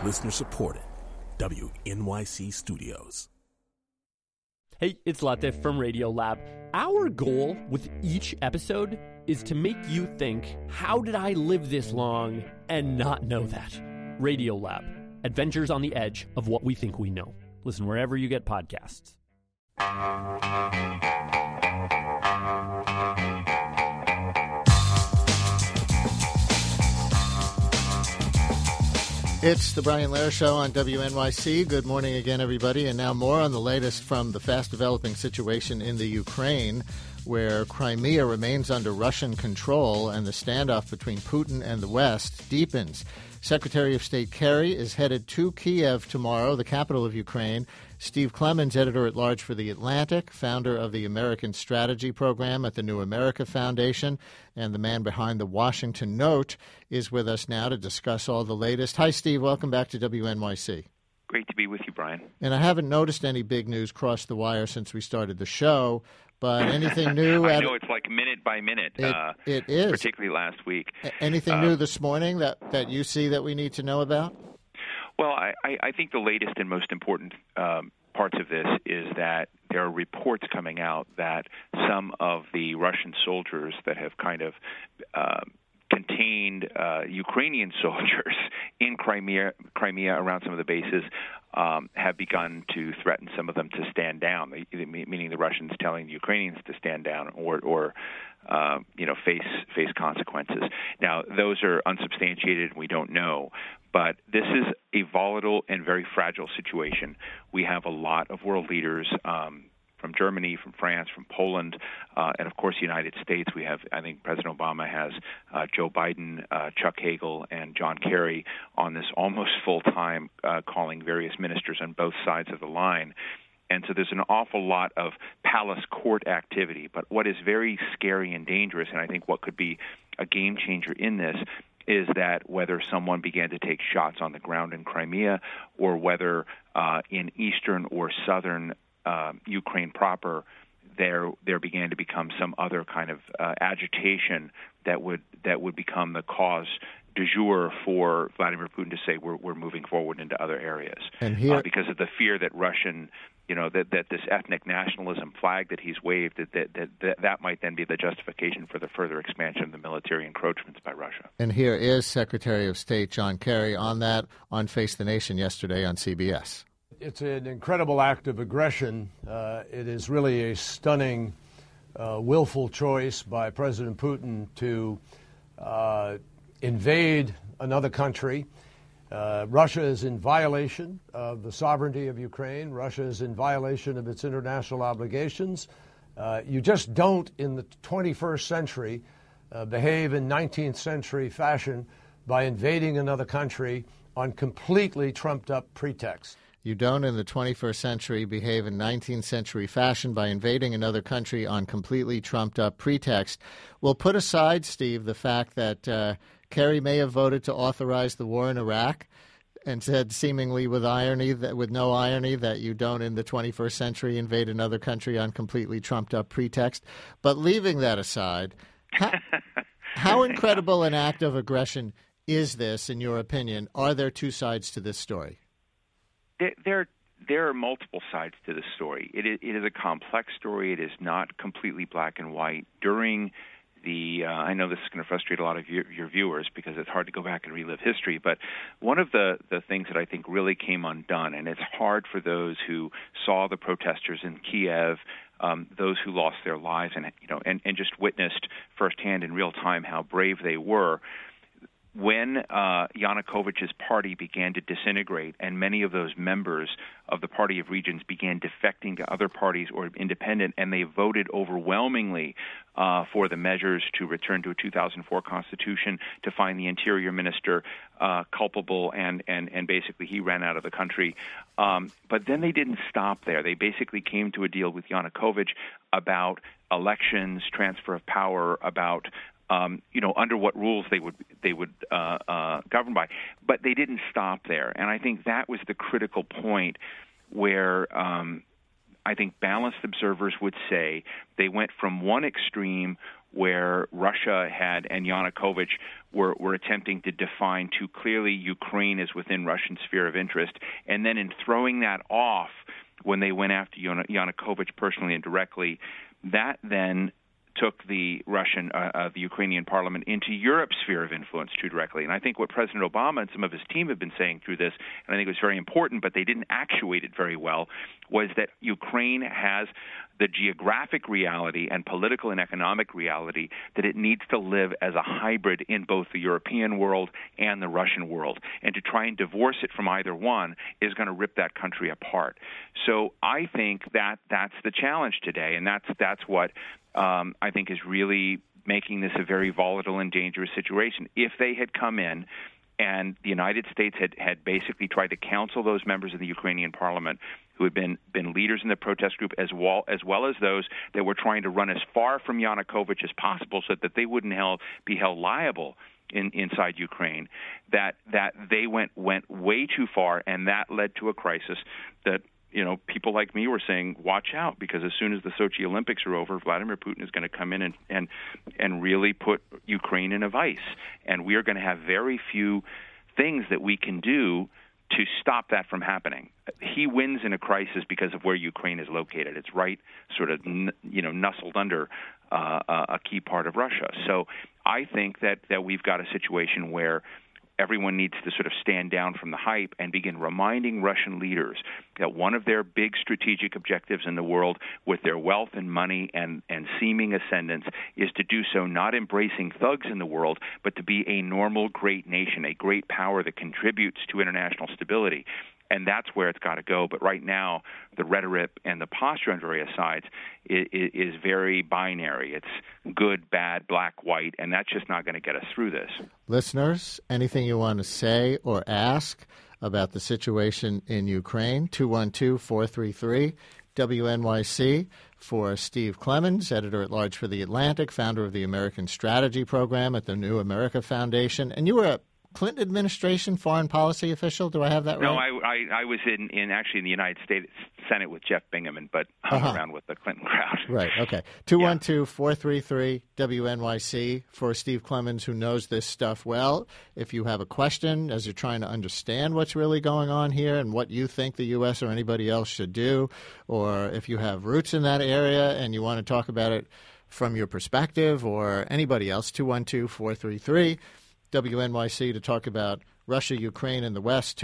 Listener supported. WNYC Studios. Hey, it's Latif from Radiolab. Our goal with each episode is to make you think, how did I live this long and not know that? Radiolab, adventures on the edge of what we think we know. Listen wherever you get podcasts. It's the Brian Lehrer Show on WNYC. Good morning again, everybody. And now more on the latest from the fast-developing situation in the Ukraine, where Crimea remains under Russian control and the standoff between Putin and the West deepens. Secretary of State Kerry is headed to Kiev tomorrow, the capital of Ukraine. Steve Clemons, editor-at-large for The Atlantic, founder of the American Strategy Program at the New America Foundation, and the man behind the Washington Note, is with us now to discuss all the latest. Hi, Steve. Welcome back to WNYC. Great to be with you, Brian. And I haven't noticed any big news cross the wire since we started the show, but anything new? I know it's like minute by minute. It is. Particularly last week. Anything new this morning that you see that we need to know about? Well, I think the latest and most important parts of this is that there are reports coming out that some of the Russian soldiers that have kind of contained Ukrainian soldiers in Crimea around some of the bases have begun to threaten some of them to stand down, meaning the Russians telling the Ukrainians to stand down or face consequences. Now, those are unsubstantiated and we don't know, but this is a volatile and very fragile situation. We have a lot of world leaders from Germany, from France, from Poland, and of course the United States. We have, I think President Obama has Joe Biden, Chuck Hagel, and John Kerry on this almost full-time calling various ministers on both sides of the line. And so there's an awful lot of palace court activity. But what is very scary and dangerous, and I think what could be a game changer in this, is that whether someone began to take shots on the ground in Crimea or whether in eastern or southern Ukraine proper, there began to become some other kind of agitation that would become the cause du jour for Vladimir Putin to say we're moving forward into other areas, and here, because of the fear that Russian, that this ethnic nationalism flag that he's waved, that might then be the justification for the further expansion of the military encroachments by Russia. And here is Secretary of State John Kerry on Face the Nation yesterday on CBS. It's an incredible act of aggression. It is really a stunning, willful choice by President Putin to invade another country. Russia is in violation of the sovereignty of Ukraine. Russia is in violation of its international obligations. You just don't, in the 21st century, behave in 19th century fashion by invading another country on completely trumped-up pretext. You don't, in the 21st century, behave in 19th century fashion by invading another country on completely trumped-up pretext. We'll put aside, Steve, the fact that Kerry may have voted to authorize the war in Iraq and said seemingly with no irony, that you don't, in the 21st century, invade another country on completely trumped-up pretext. But leaving that aside, how incredible an act of aggression is this, in your opinion? Are there two sides to this story? There are multiple sides to the story. It is a complex story. It is not completely black and white. During I know this is going to frustrate a lot of your viewers because it's hard to go back and relive history, but one of the things that I think really came undone, and it's hard for those who saw the protesters in Kiev, those who lost their lives and just witnessed firsthand in real time how brave they were. When Yanukovych's party began to disintegrate and many of those members of the Party of Regions began defecting to other parties or independent, and they voted overwhelmingly for the measures to return to a 2004 constitution, to find the interior minister culpable, and basically he ran out of the country. But then they didn't stop there. They basically came to a deal with Yanukovych about elections, transfer of power, about under what rules they would govern by. But they didn't stop there, and I think that was the critical point where I think balanced observers would say they went from one extreme where Russia and Yanukovych were attempting to define too clearly Ukraine as within Russian sphere of interest, and then in throwing that off when they went after Yanukovych personally and directly, that then took the the Ukrainian parliament into Europe's sphere of influence too directly. And I think what President Obama and some of his team have been saying through this, and I think it was very important, but they didn't actuate it very well, was that Ukraine has the geographic reality and political and economic reality that it needs to live as a hybrid in both the European world and the Russian world. And to try and divorce it from either one is going to rip that country apart. So I think that's the challenge today, and that's what I think is really making this a very volatile and dangerous situation. If they had come in and the United States had basically tried to counsel those members of the Ukrainian parliament who had been leaders in the protest group as well as those that were trying to run as far from Yanukovych as possible so that they wouldn't be held liable inside Ukraine, that they went way too far, and that led to a crisis that people like me were saying, watch out, because as soon as the Sochi Olympics are over, Vladimir Putin is going to come in and really put Ukraine in a vice. And we are going to have very few things that we can do to stop that from happening. He wins in a crisis because of where Ukraine is located. It's right sort of, nestled under a key part of Russia. So I think that we've got a situation where everyone needs to sort of stand down from the hype and begin reminding Russian leaders that one of their big strategic objectives in the world with their wealth and money and seeming ascendance is to do so not embracing thugs in the world, but to be a normal great nation, a great power that contributes to international stability. And that's where it's got to go. But right now, the rhetoric and the posture on various sides is very binary. It's good, bad, black, white, and that's just not going to get us through this. Listeners, anything you want to say or ask about the situation in Ukraine, 212-433-WNYC. For Steve Clemens, editor-at-large for The Atlantic, founder of the American Strategy Program at the New America Foundation. And you were a Clinton administration foreign policy official? Do I have that right? No, I was in the United States Senate with Jeff Bingaman, but hung around with the Clinton crowd. Right, okay. 212-433-WNYC for Steve Clemens, who knows this stuff well. If you have a question as you're trying to understand what's really going on here and what you think the U.S. or anybody else should do, or if you have roots in that area and you want to talk about it from your perspective or anybody else, 212-433 WNYC to talk about Russia, Ukraine, and the West,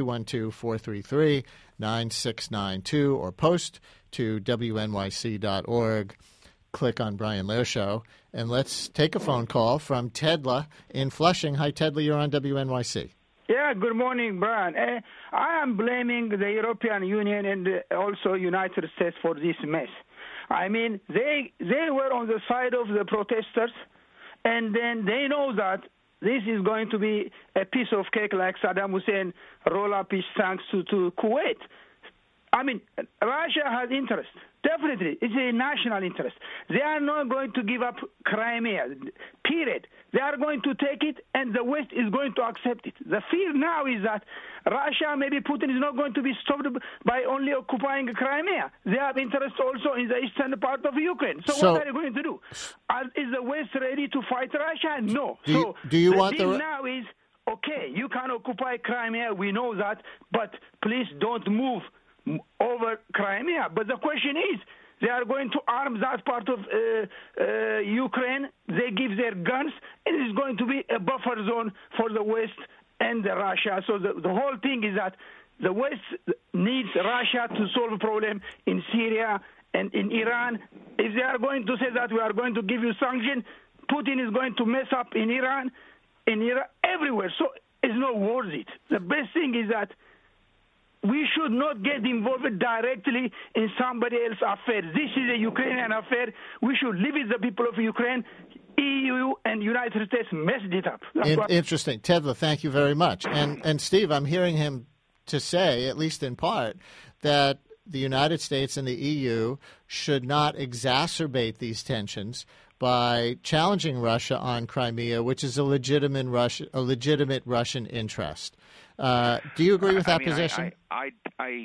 212-433-9692, or post to WNYC.org. Click on Brian Lehrer Show. And let's take a phone call from Tedla in Flushing. Hi, Tedla. You're on WNYC. Yeah, good morning, Brian. I am blaming the European Union and also United States for this mess. I mean, they were on the side of the protesters, and then they know that this is going to be a piece of cake like Saddam Hussein roll up his tanks to Kuwait. I mean, Russia has interest. Definitely. It's a national interest. They are not going to give up Crimea, period. They are going to take it, and the West is going to accept it. The fear now is that Russia, maybe Putin, is not going to be stopped by only occupying Crimea. They have interest also in the eastern part of Ukraine. So what are they going to do? Is the West ready to fight Russia? No. Do you want the now is, okay, you can occupy Crimea, we know that, but please don't move over Crimea. But the question is, they are going to arm that part of Ukraine. They give their guns, and it's going to be a buffer zone for the West and Russia. So the whole thing is that the West needs Russia to solve a problem in Syria and in Iran. If they are going to say that we are going to give you sanctions, Putin is going to mess up in Iran, everywhere. So it's not worth it. The best thing is that we should not get involved directly in somebody else's affair. This is a Ukrainian affair. We should leave it to the people of Ukraine. EU and United States messed it up. Interesting. Tedla, thank you very much. And Steve, I'm hearing him to say, at least in part, that the United States and the EU should not exacerbate these tensions by challenging Russia on Crimea, which is a legitimate Russian interest. Do you agree with that position? I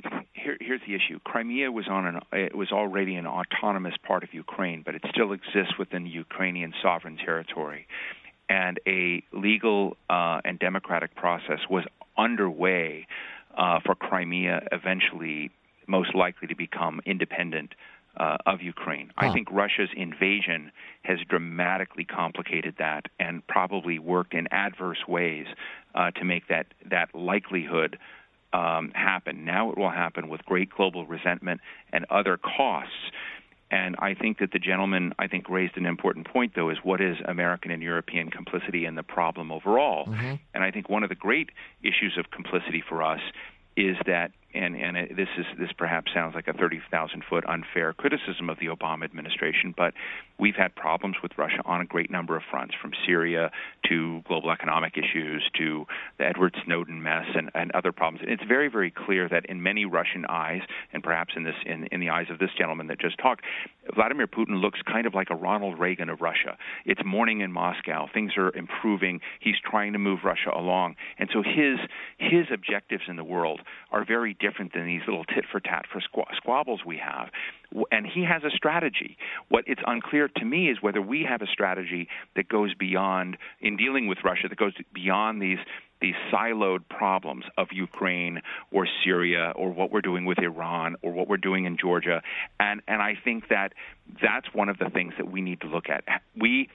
here's the issue. Crimea was already an autonomous part of Ukraine, but it still exists within Ukrainian sovereign territory. And a legal and democratic process was underway for Crimea eventually, most likely, to become independent of Ukraine. I think Russia's invasion has dramatically complicated that and probably worked in adverse ways to make that likelihood happen. Now it will happen with great global resentment and other costs. And I think that the gentleman, raised an important point, though, is what is American and European complicity in the problem overall? Mm-hmm. And I think one of the great issues of complicity for us is that, this perhaps sounds like a 30,000-foot unfair criticism of the Obama administration, but we've had problems with Russia on a great number of fronts, from Syria to global economic issues to the Edward Snowden mess and other problems. And it's very, very clear that in many Russian eyes, and perhaps in the eyes of this gentleman that just talked, Vladimir Putin looks kind of like a Ronald Reagan of Russia. It's morning in Moscow. Things are improving. He's trying to move Russia along. And so his objectives in the world are very different than these little tit-for-tat squabbles we have. And he has a strategy. What it's unclear to me is whether we have a strategy that goes beyond, in dealing with Russia, that goes beyond these siloed problems of Ukraine or Syria or what we're doing with Iran or what we're doing in Georgia. And I think that's one of the things that we need to look at. We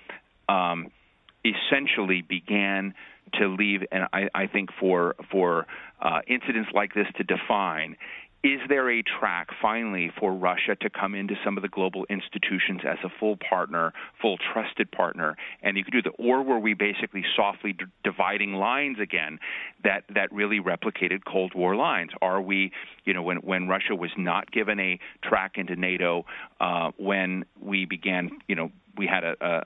essentially began to leave, and I think for incidents like this to define, is there a track finally for Russia to come into some of the global institutions as a full partner, full trusted partner, and you could do that, or were we basically softly dividing lines again that really replicated Cold War lines? Are we, when Russia was not given a track into NATO, when we began, we had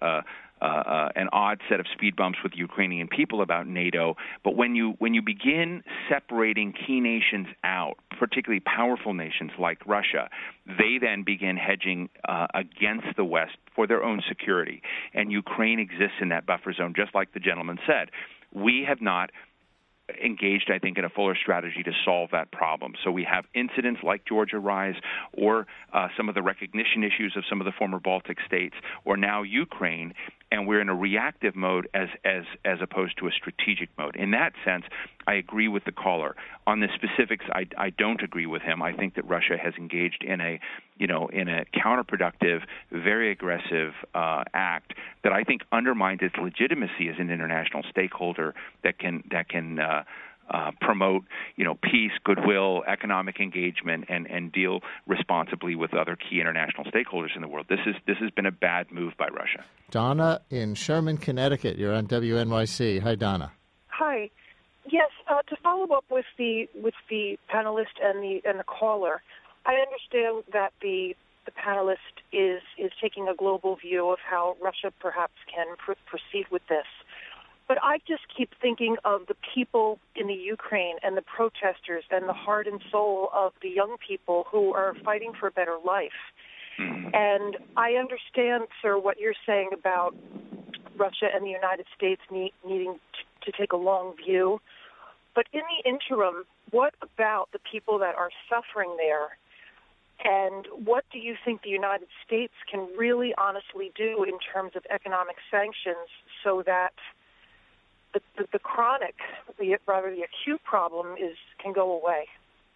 an odd set of speed bumps with the Ukrainian people about NATO. But when you begin separating key nations out, particularly powerful nations like Russia, they then begin hedging against the West for their own security. And Ukraine exists in that buffer zone, just like the gentleman said. We have not engaged, I think, in a fuller strategy to solve that problem. So we have incidents like Georgia Rise, or some of the recognition issues of some of the former Baltic states, or now Ukraine, and we're in a reactive mode as opposed to a strategic mode. In that sense, I agree with the caller. On the specifics, I don't agree with him. I think that Russia has engaged in a counterproductive, very aggressive act that I think undermines its legitimacy as an international stakeholder that can promote, peace, goodwill, economic engagement, and deal responsibly with other key international stakeholders in the world. This has been a bad move by Russia. Donna in Sherman, Connecticut. You're on WNYC. Hi, Donna. Hi. Yes. To follow up with the panelist and the caller, I understand that the panelist is taking a global view of how Russia perhaps can proceed with this. But I just keep thinking of the people in the Ukraine and the protesters and the heart and soul of the young people who are fighting for a better life. And I understand, sir, what you're saying about Russia and the United States needing to take a long view. But in the interim, what about the people that are suffering there? And what do you think the United States can really honestly do in terms of economic sanctions so that the chronic, the acute problem can go away?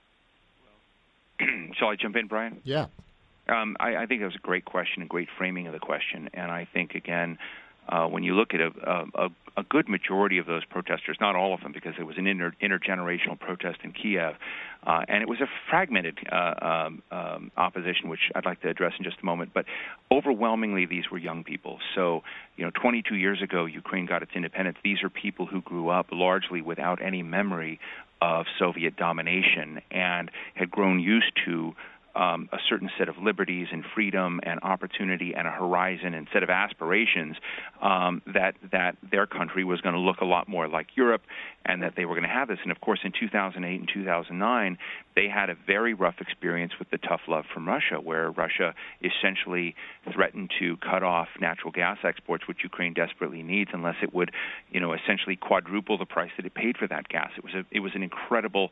Shall I jump in, Brian? Yeah. I think that was a great question, a great framing of the question. And I think, again, when you look at a good majority of those protesters, not all of them, because it was an intergenerational protest in Kiev, and it was a fragmented opposition, which I'd like to address in just a moment, but overwhelmingly these were young people. So, 22 years ago, Ukraine got its independence. These are people who grew up largely without any memory of Soviet domination and had grown used to a certain set of liberties and freedom and opportunity and a horizon and set of aspirations that their country was going to look a lot more like Europe and that they were going to have this. And, of course, in 2008 and 2009, they had a very rough experience with the tough love from Russia, where Russia essentially threatened to cut off natural gas exports, which Ukraine desperately needs, unless it would, essentially quadruple the price that it paid for that gas. It was an incredible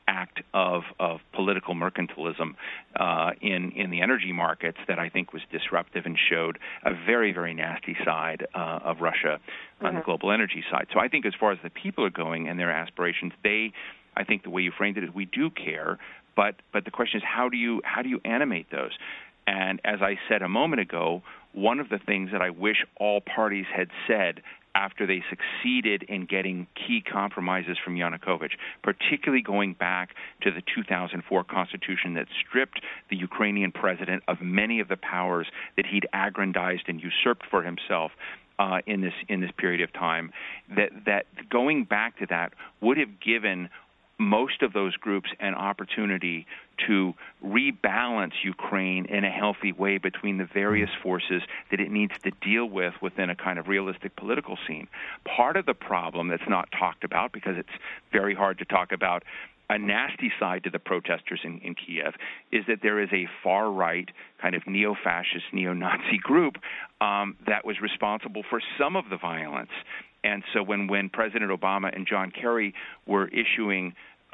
act of political mercantilism in the energy markets that I think was disruptive and showed a very, very nasty side of Russia on the global energy side. So I think as far as the people are going and their aspirations, I think the way you framed it is we do care, but the question is how do you animate those? And as I said a moment ago, one of the things that I wish all parties had said after they succeeded in getting key compromises from Yanukovych, particularly going back to the 2004 constitution that stripped the Ukrainian president of many of the powers that he'd aggrandized and usurped for himself in this period of time, that going back to that would have given most of those groups an opportunity to rebalance Ukraine in a healthy way between the various forces that it needs to deal with within a kind of realistic political scene. Part of the problem that's not talked about, because it's very hard to talk about a nasty side to the protesters in Kiev, is that there is a far-right kind of neo-fascist, neo-Nazi group that was responsible for some of the violence. And so when President Obama and John Kerry were issuing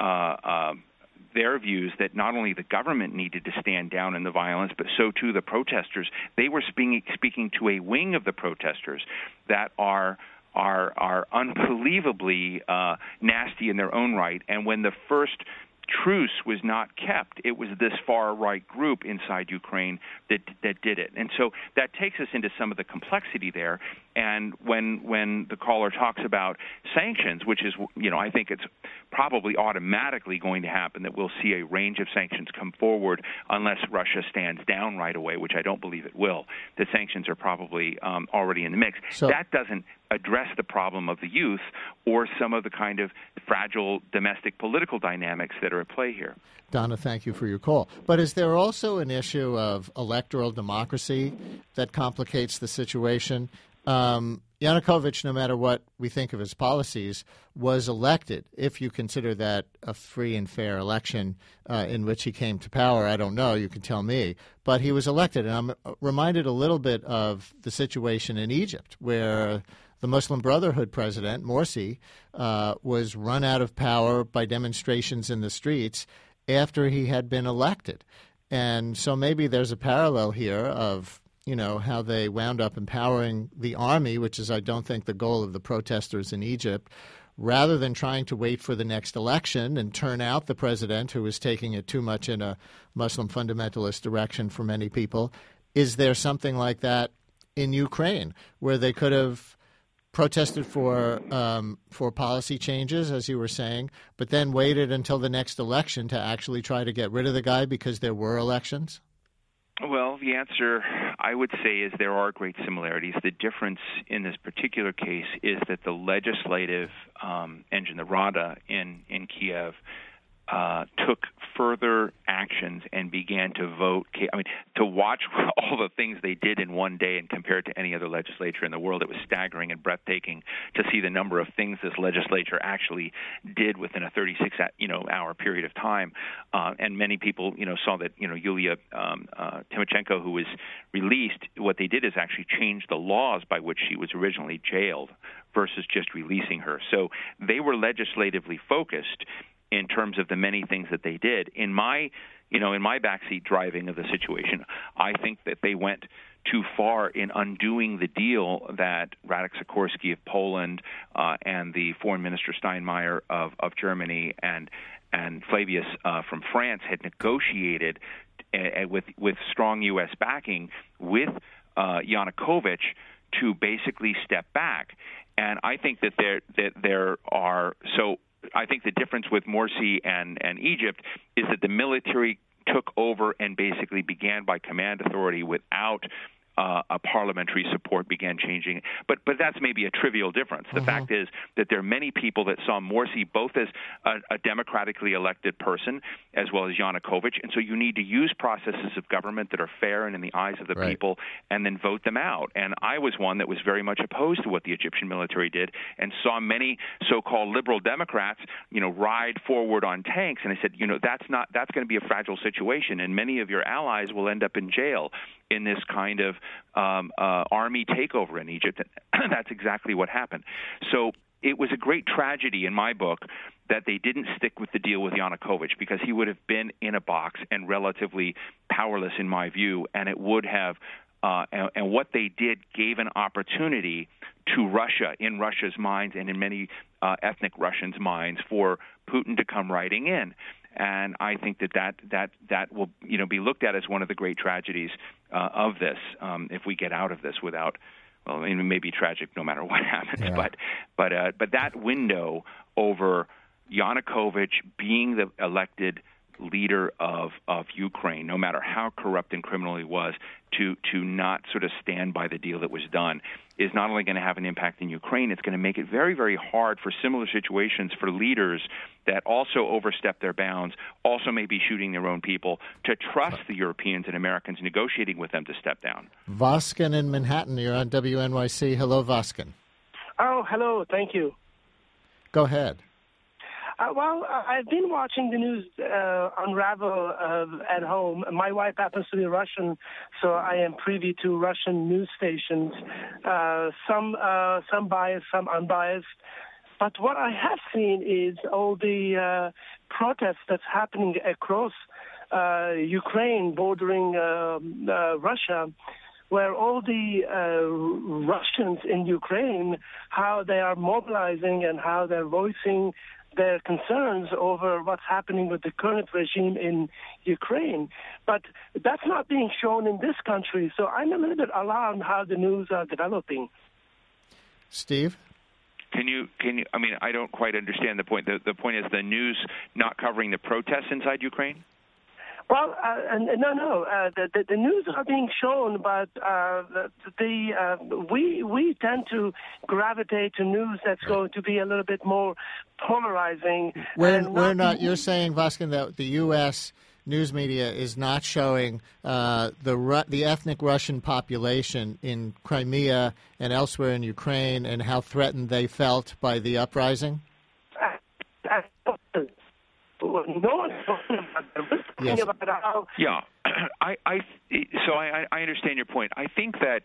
their views that not only the government needed to stand down in the violence, but so too the protesters, they were speaking to a wing of the protesters that are unbelievably nasty in their own right. And when the first truce was not kept, it was this far-right group inside Ukraine that did it. And so that takes us into some of the complexity there. And when the caller talks about sanctions, which is, I think it's probably automatically going to happen that we'll see a range of sanctions come forward unless Russia stands down right away, which I don't believe it will. The sanctions are probably already in the mix. So that doesn't address the problem of the youth or some of the kind of fragile domestic political dynamics that are at play here. Donna, thank you for your call. But is there also an issue of electoral democracy that complicates the situation? Yanukovych, no matter what we think of his policies, was elected. If you consider that a free and fair election in which he came to power, I don't know, you can tell me. But he was elected. And I'm reminded a little bit of the situation in Egypt, where the Muslim Brotherhood president, Morsi, was run out of power by demonstrations in the streets after he had been elected. And so maybe there's a parallel here of how they wound up empowering the army, which is, I don't think, the goal of the protesters in Egypt, rather than trying to wait for the next election and turn out the president who was taking it too much in a Muslim fundamentalist direction for many people. Is there something like that in Ukraine where they could have protested for policy changes, as you were saying, but then waited until the next election to actually try to get rid of the guy because there were elections? Well, the answer, I would say, is there are great similarities. The difference in this particular case is that the legislative engine, the Rada in Kiev, took further actions and began to vote. To watch all the things they did in one day and compared to any other legislature in the world, it was staggering and breathtaking to see the number of things this legislature actually did within a 36-hour period of time. And many people, saw that, Yulia Tymoshenko, who was released, what they did is actually change the laws by which she was originally jailed versus just releasing her. So they were legislatively focused in terms of the many things that they did. In my backseat driving of the situation, I think that they went too far in undoing the deal that Radek Sikorski of Poland and the Foreign Minister Steinmeier of Germany and Flavius from France had negotiated with strong U.S. backing with Yanukovych to basically step back. And I think that there are so. I think the difference with Morsi and Egypt is that the military took over and basically began by command authority without a parliamentary support, began changing. But that's maybe a trivial difference. The fact is that there are many people that saw Morsi both as a democratically elected person as well as Yanukovych, and so you need to use processes of government that are fair and in the eyes of the people and then vote them out. And I was one that was very much opposed to what the Egyptian military did and saw many so-called liberal Democrats, ride forward on tanks. And I said, that's going to be a fragile situation, and many of your allies will end up in jail in this kind of army takeover in Egypt. And that's exactly what happened. So it was a great tragedy in my book that they didn't stick with the deal with Yanukovych, because he would have been in a box and relatively powerless in my view, and it would have and what they did gave an opportunity to Russia, in Russia's minds and in many ethnic Russians' minds, for Putin to come riding in. And I think that will be looked at as one of the great tragedies of this if we get out of this without. Well, it may be tragic no matter what happens, yeah. but that window over Yanukovych being the elected leader of Ukraine, no matter how corrupt and criminal he was, to not sort of stand by the deal that was done, is not only going to have an impact in Ukraine, it's going to make it very, very hard for similar situations for leaders that also overstep their bounds, also may be shooting their own people, to trust the Europeans and Americans negotiating with them to step down. Voskin in Manhattan, you're on WNYC. Hello, Voskin. Oh, hello. Thank you. Go ahead. I've been watching the news unravel at home. My wife happens to be Russian, so I am privy to Russian news stations, some biased, some unbiased. But what I have seen is all the protests that's happening across Ukraine, bordering Russia, where all the Russians in Ukraine, how they are mobilizing and how they're voicing their concerns over what's happening with the current regime in Ukraine. But that's not being shown in this country, so I'm a little bit alarmed how the news are developing. Steve? Can you? I mean, I don't quite understand the point. The point is the news not covering the protests inside Ukraine? Well, no. The news are being shown, but we tend to gravitate to news that's going to be a little bit more polarizing. We're not. You're saying, Voskin, that the U.S. news media is not showing the ethnic Russian population in Crimea and elsewhere in Ukraine and how threatened they felt by the uprising? No one's talking about how. Yeah, I understand your point. I think that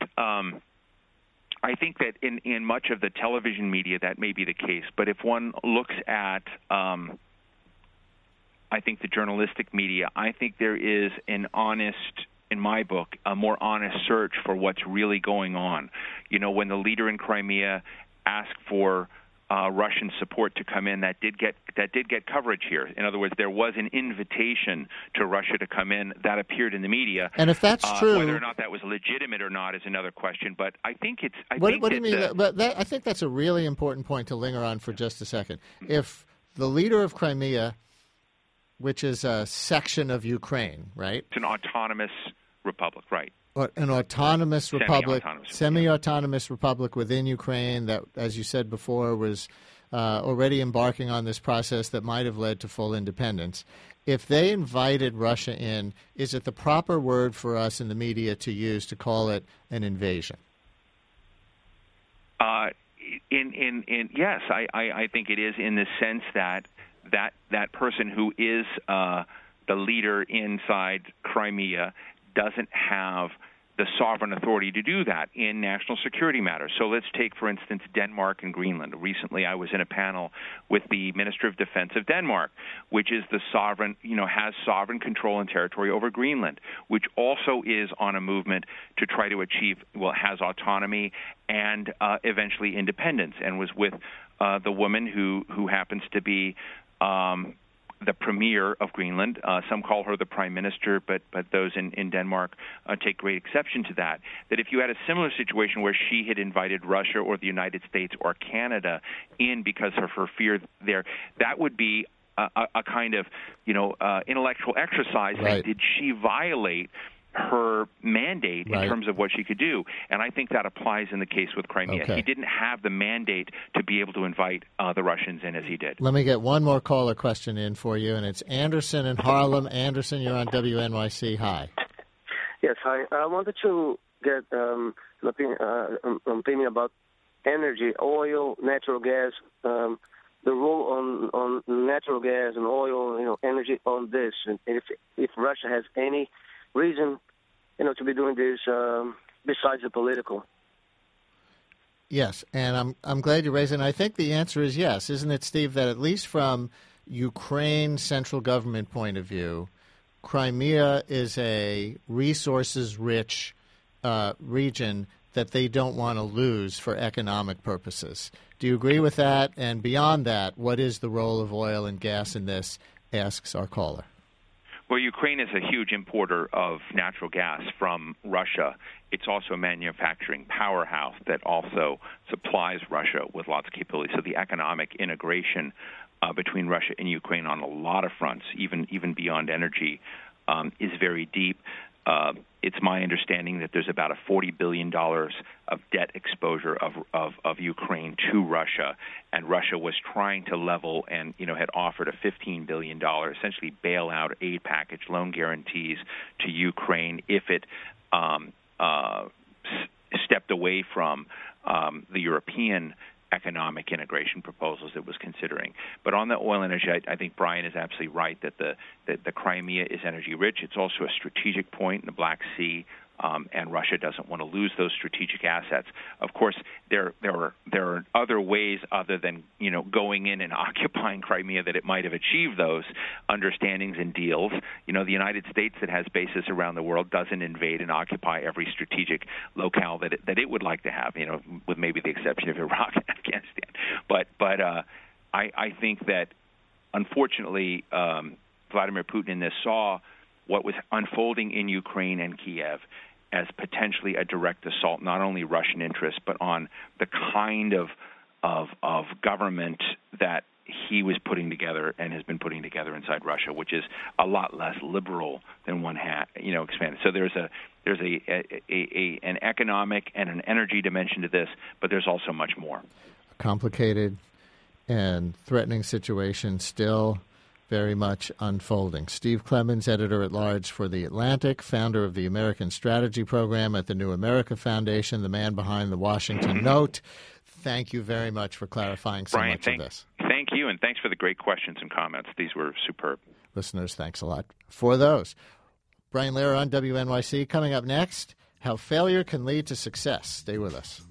in much of the television media that may be the case, but if one looks at I think the journalistic media, I think there is an honest, in my book, a more honest search for what's really going on. You know, when the leader in Crimea asked for Russian support to come in, that did get coverage here. In other words, there was an invitation to Russia to come in that appeared in the media. And if that's true, whether or not that was legitimate or not is another question. But I think it's. What do you mean? I think that's a really important point to linger on for just a second. If the leader of Crimea, which is a section of Ukraine, right? It's an autonomous republic, right? An autonomous republic, semi-autonomous republic within Ukraine that, as you said before, was already embarking on this process that might have led to full independence. If they invited Russia in, is it the proper word for us in the media to use to call it an invasion? Yes, I think it is, in the sense that person who is the leader inside Crimea doesn't have the sovereign authority to do that in national security matters. So let's take, for instance, Denmark and Greenland. Recently, I was in a panel with the Minister of Defense of Denmark, which is the sovereign, has sovereign control and territory over Greenland, which also is on a movement to try to achieve, has autonomy and eventually independence, and was with the woman who happens to be the premier of Greenland. Some call her the prime minister, but those in Denmark take great exception to that. That if you had a similar situation where she had invited Russia or the United States or Canada in because of her fear there, that would be a kind of intellectual exercise. Right. Did she violate her mandate in terms of what she could do? And I think that applies in the case with Crimea. Okay. He didn't have the mandate to be able to invite the Russians in as he did. Let me get one more caller question in for you, and it's Anderson in Harlem. Anderson, you're on WNYC. Hi. Yes, hi. I wanted to get an opinion about energy, oil, natural gas, the role on natural gas and oil, energy on this, and if Russia has any reason, to be doing this besides the political. Yes, and I'm glad you raised it. And I think the answer is yes, isn't it, Steve? That at least from Ukraine's central government point of view, Crimea is a resources-rich region that they don't want to lose for economic purposes. Do you agree with that? And beyond that, what is the role of oil and gas in this, asks our caller. Well, Ukraine is a huge importer of natural gas from Russia. It's also a manufacturing powerhouse that also supplies Russia with lots of capabilities. So the economic integration between Russia and Ukraine on a lot of fronts, even beyond energy, is very deep. It's my understanding that there's about a $40 billion of debt exposure of Ukraine to Russia, and Russia was trying to level and had offered a $15 billion essentially bailout aid package, loan guarantees to Ukraine if it stepped away from the European economic integration proposals it was considering. But on the oil and energy, I think Brian is absolutely right that the Crimea is energy rich. It's also a strategic point in the Black Sea, and Russia doesn't want to lose those strategic assets. Of course, there are other ways other than going in and occupying Crimea that it might have achieved those understandings and deals. The United States, that has bases around the world, doesn't invade and occupy every strategic locale that it would like to have. With maybe the exception of Iraq and Afghanistan. But I think that unfortunately Vladimir Putin in this saw what was unfolding in Ukraine and Kiev as potentially a direct assault, not only Russian interests, but on the kind of government that he was putting together and has been putting together inside Russia, which is a lot less liberal than one had, expanded. So there's an economic and an energy dimension to this, but there's also much more. A complicated and threatening situation still very much unfolding. Steve Clemons, editor-at-large for The Atlantic, founder of the American Strategy Program at the New America Foundation, the man behind the Washington Note. Thank you very much for clarifying so Brian, much of this. Thank you, and thanks for the great questions and comments. These were superb. Listeners, thanks a lot for those. Brian Lehrer on WNYC. Coming up next, how failure can lead to success. Stay with us.